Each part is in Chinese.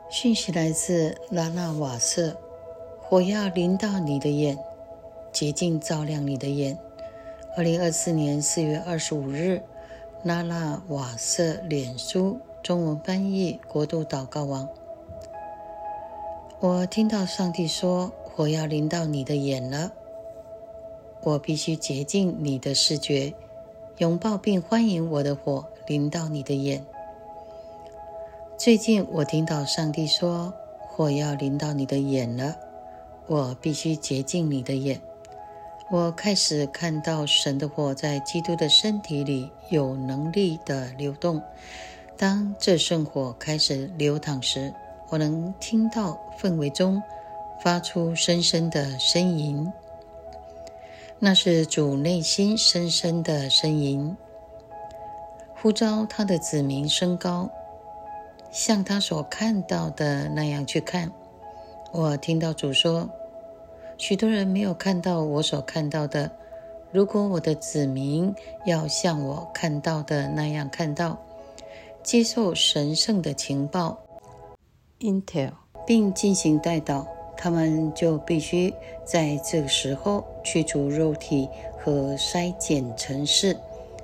讯息来自拉纳瓦瑟，火要临到你的眼，洁净照亮你的眼。2024年4月25日，拉纳瓦瑟脸书中文翻译国度祷告网。我听到上帝说，火要临到你的眼了，我必须洁净你的视觉，拥抱并欢迎我的火临到你的眼。最近我听到上帝说，火要临到你的眼了，我必须洁净你的眼。我开始看到神的火在基督的身体里有能力的流动。当这圣火开始流淌时，我能听到氛围中发出深深的呻吟，那是主内心深深的呻吟，呼召他的子民升高，像他所看到的那样去看。我听到主说，许多人没有看到我所看到的，如果我的子民要像我看到的那样看到，接受神圣的情报 Intel 并进行代祷，他们就必须在这个时候驱除肉体和筛减程式。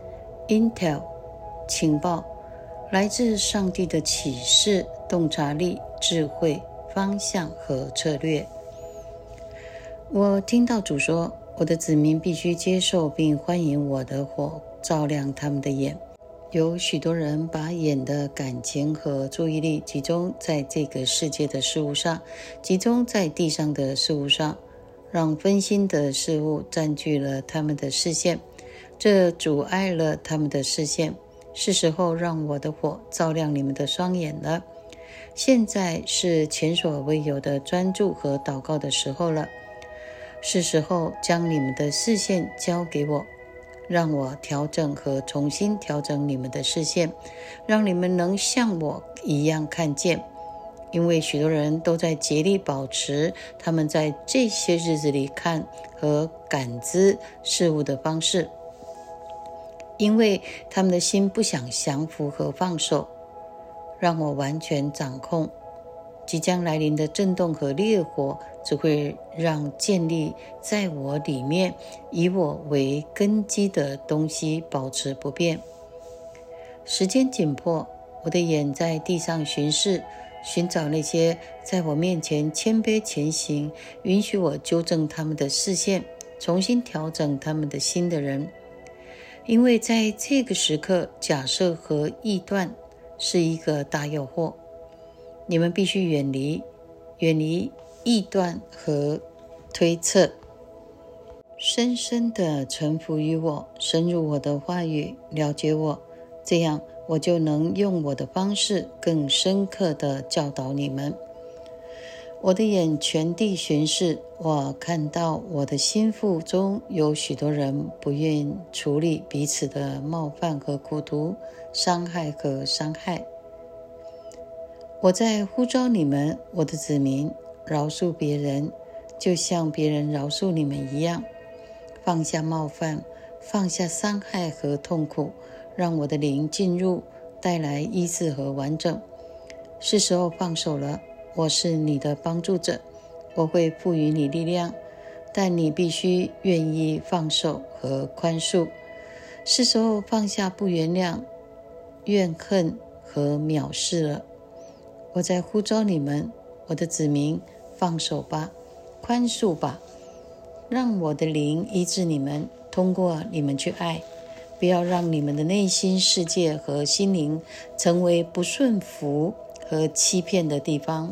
Intel 情报来自上帝的启示、洞察力、智慧、方向和策略。我听到主说，我的子民必须接受并欢迎我的火照亮他们的眼。有许多人把眼的感情和注意力集中在这个世界的事物上，集中在地上的事物上，让分心的事物占据了他们的视线，这阻碍了他们的视线。是时候让我的火照亮你们的双眼了。现在是前所未有的专注和祷告的时候了。是时候将你们的视线交给我，让我调整和重新调整你们的视线，让你们能像我一样看见。因为许多人都在竭力保持他们在这些日子里看和感知事物的方式，因为他们的心不想降服和放手，让我完全掌控。即将来临的震动和烈火只会让建立在我里面以我为根基的东西保持不变。时间紧迫，我的眼在地上巡视，寻找那些在我面前谦卑前行，允许我纠正他们的视线，重新调整他们的心的人。因为在这个时刻，假设和臆断是一个大诱惑，你们必须远离臆断和推测，深深地臣服于我，深入我的话语，了解我，这样我就能用我的方式更深刻地教导你们。我的眼全地巡视，我看到我的心腹中有许多人不愿处理彼此的冒犯和苦毒，伤害和伤害。我在呼召你们，我的子民，饶恕别人，就像别人饶恕你们一样。放下冒犯，放下伤害和痛苦，让我的灵进入，带来医治和完整。是时候放手了。我是你的帮助者，我会赋予你力量，但你必须愿意放手和宽恕。是时候放下不原谅、怨恨和藐视了。我在呼召你们，我的子民，放手吧，宽恕吧，让我的灵医治你们，通过你们去爱。不要让你们的内心世界和心灵成为不顺服和欺骗的地方。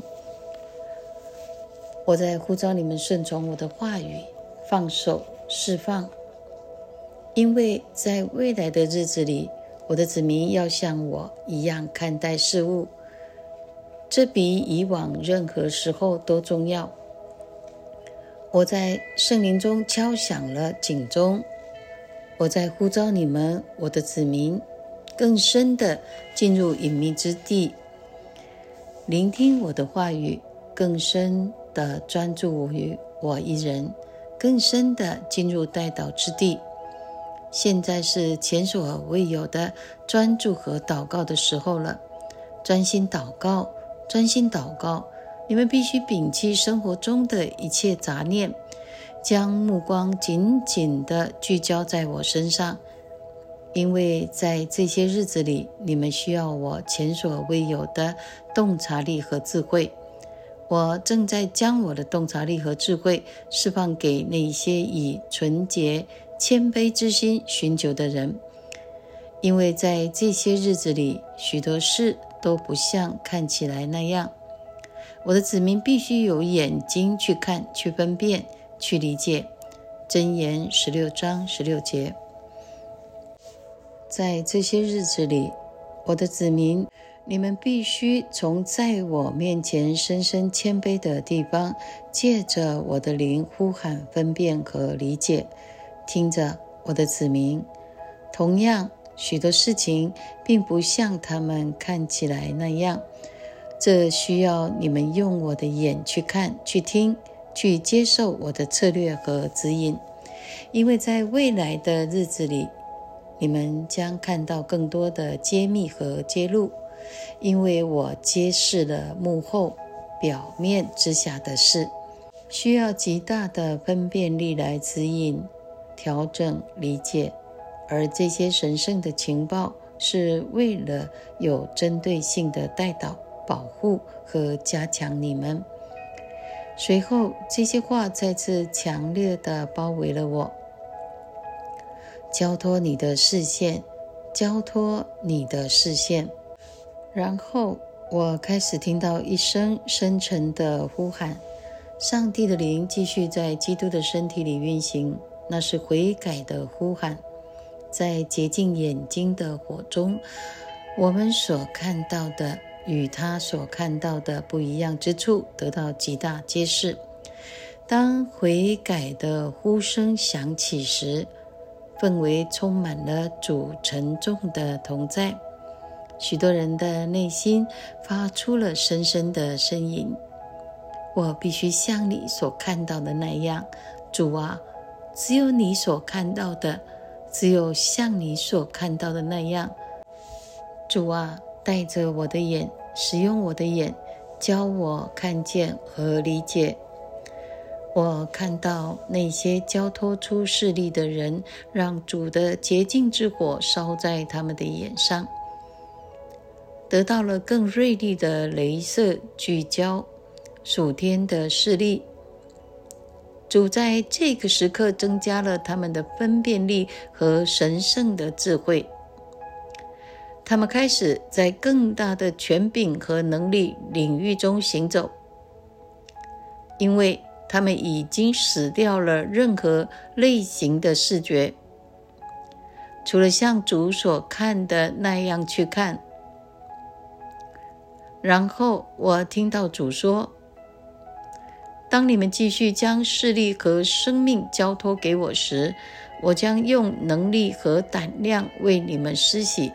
我在呼召你们顺从我的话语，放手释放。因为在未来的日子里，我的子民要像我一样看待事物，这比以往任何时候都重要。我在圣灵中敲响了警钟，我在呼召你们，我的子民，更深地进入隐秘之地，聆听我的话语，更深地专注于我一人，更深地进入代祷之地。现在是前所未有的专注和祷告的时候了。专心祷告， 专心祷告。你们必须摒弃生活中的一切杂念，将目光紧紧地聚焦在我身上，因为在这些日子里，你们需要我前所未有的洞察力和智慧。我正在将我的洞察力和智慧释放给那些以纯洁、谦卑之心寻求的人，因为在这些日子里，许多事都不像看起来那样。我的子民必须有眼睛去看、去分辨、去理解。箴言16章16节。在这些日子里，我的子民，你们必须从在我面前深深谦卑的地方，借着我的灵呼喊分辨和理解。听着，我的子民，同样，许多事情并不像他们看起来那样。这需要你们用我的眼去看、去听、去接受我的策略和指引，因为在未来的日子里，你们将看到更多的揭秘和揭露，因为我揭示了幕后表面之下的事，需要极大的分辨力来指引、调整、理解，而这些神圣的情报是为了有针对性的带导、保护和加强你们。随后，这些话再次强烈地包围了我。交托你的视线，交托你的视线。然后我开始听到一声深沉的呼喊，上帝的灵继续在基督的身体里运行，那是悔改的呼喊。在洁净眼睛的火中，我们所看到的与他所看到的不一样之处得到极大揭示。当悔改的呼声响起时，氛围充满了主沉重的同在，许多人的内心发出了深深的呻吟。我必须像你所看到的那样，主啊，只有你所看到的，只有像你所看到的那样。主啊，带着我的眼，使用我的眼，教我看见和理解。我看到那些交托出势力的人，让主的洁净之火烧在他们的眼上，得到了更锐利的雷射聚焦，属天的视力。主在这个时刻增加了他们的分辨力和神圣的智慧，他们开始在更大的权柄和能力领域中行走，因为他们已经死掉了任何类型的视觉，除了像主所看的那样去看。然后我听到主说，当你们继续将视力和生命交托给我时，我将用能力和胆量为你们施洗，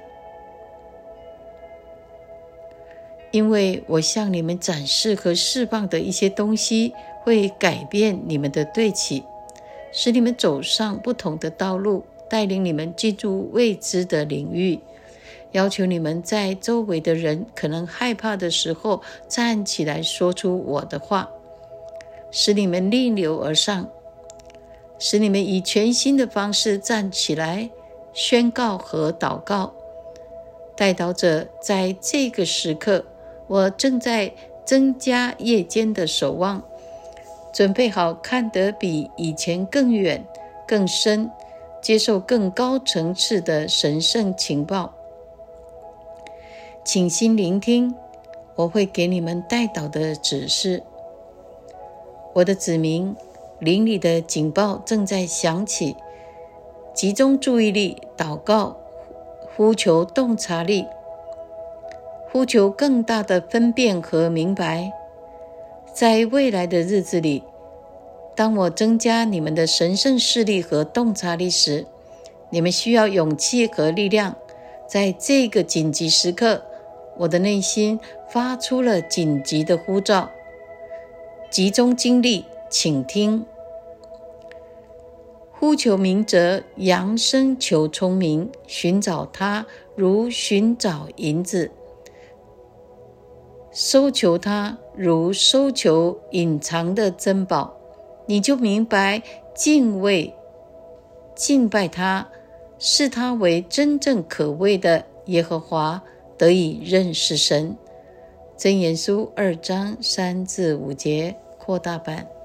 因为我向你们展示和释放的一些东西会改变你们的对齐，使你们走上不同的道路，带领你们进入未知的领域，要求你们在周围的人可能害怕的时候站起来说出我的话，使你们逆流而上，使你们以全新的方式站起来宣告和祷告。代祷者，在这个时刻，我正在增加夜间的守望，准备好看得比以前更远更深，接受更高层次的神圣情报。请心聆听，我会给你们代祷的指示。我的子民，灵里的警报正在响起，集中注意力，祷告，呼求洞察力，呼求更大的分辨和明白。在未来的日子里，当我增加你们的神圣视力和洞察力时，你们需要勇气和力量。在这个紧急时刻，我的内心发出了紧急的呼召，集中精力，请听。呼求明哲，扬声求聪明，寻找他如寻找银子。 搜求它如搜求隐藏的珍宝，你就明白敬拜他，视他为真正可畏的耶和华，得以认识神。箴言书2章3至5节扩大版。